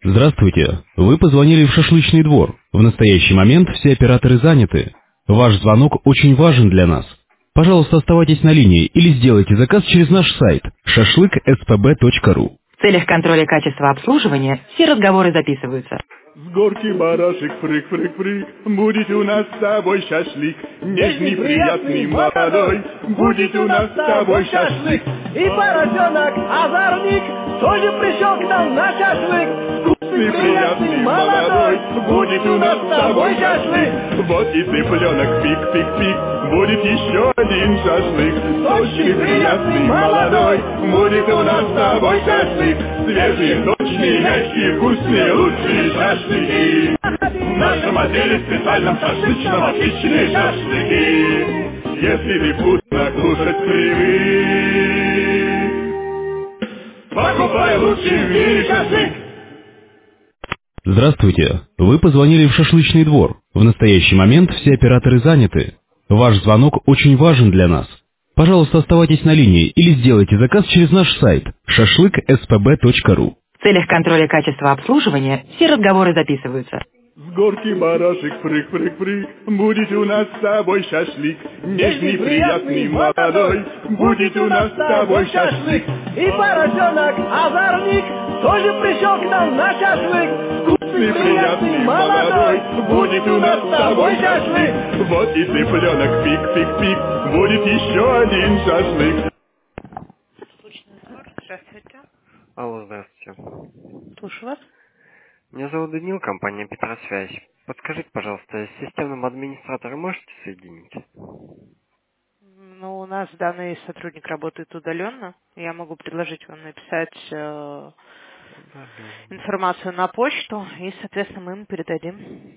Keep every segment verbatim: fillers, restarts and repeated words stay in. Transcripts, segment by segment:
Здравствуйте. Вы позвонили в шашлычный двор. В настоящий момент все операторы заняты. Ваш звонок очень важен для нас. Пожалуйста, оставайтесь на линии или сделайте заказ через наш сайт шашлык эс пэ бэ точка ру. В целях контроля качества обслуживания все разговоры записываются. С горки барашек, фрык-фрык-фрык, будет у нас с тобой шашлык. Нежный, приятный, молодой, будет у нас с тобой шашлык. И поросенок, озорник, тоже пришел к нам на шашлык. Вкусный, приятный, молодой, будет у нас с тобой шашлык. Вот и цыпленок, пик-пик-пик, будет еще один шашлык. Сочный, приятный, молодой, будет у нас с тобой шашлык. Свежий, сочный, мягкий, вкусный, лучший шашлыки. В нашем отделе специальном шашлычном отличные шашлыки. Если ты вкусно кушать привык, покупай лучший в мире шашлык. Здравствуйте. Вы позвонили в шашлычный двор. В настоящий момент все операторы заняты. Ваш звонок очень важен для нас. Пожалуйста, оставайтесь на линии или сделайте заказ через наш сайт шашлык эс пэ бэ точка ру. В целях контроля качества обслуживания все разговоры записываются. С горки барашек, фрык-фрык-фрык, будет у нас с тобой шашлык. Нежный, приятный, молодой, будет у нас с тобой шашлык. И поросенок, озорник, тоже пришел к нам на шашлык. Вкусный, приятный, молодой, будет у нас с тобой шашлык. Вот и цыпленок, пик-пик-пик, будет еще один шашлык. Здравствуйте. Алло, здравствуйте. Слушаю вас. Меня зовут Данил, компания Петросвязь. Подскажите, пожалуйста, с системным администратором можете соединить? Ну, у нас данный сотрудник работает удаленно. Я могу предложить вам написать э, информацию на почту, и, соответственно, мы ему передадим.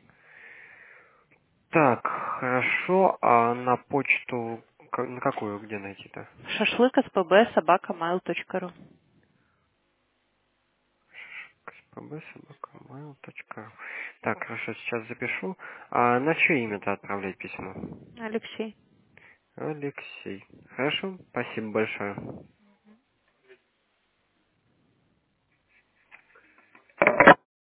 Так, хорошо. А на почту ка- на какую, где найти-то? Шашлык эс пэ бэ собака mail точка ру. эс пэ бэ собака mail точка ру. Так, хорошо, сейчас запишу. А на чье имя-то отправлять письмо? Алексей. Алексей. Хорошо, спасибо большое.